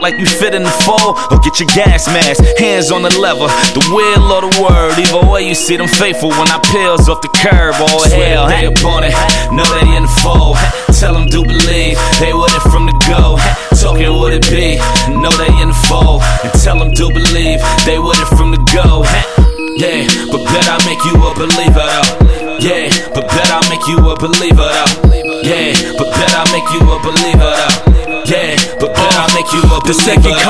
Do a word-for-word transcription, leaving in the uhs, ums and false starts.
like you fit in the fold, or get your gas mask. Hands on the lever, the will or the word. Either way, you see them faithful when I peels off the curb. Oh hell, they up on it, know they in the fold. Tell them do believe, they with it from the go. Talking would it be, know they in the fold. And tell them do believe, they with it from the go. Yeah, but bet I make you a believer though. Yeah, but bet I make you a believer though. Yeah, but bet I make you a believer though. Yeah, but bet I make you a believer.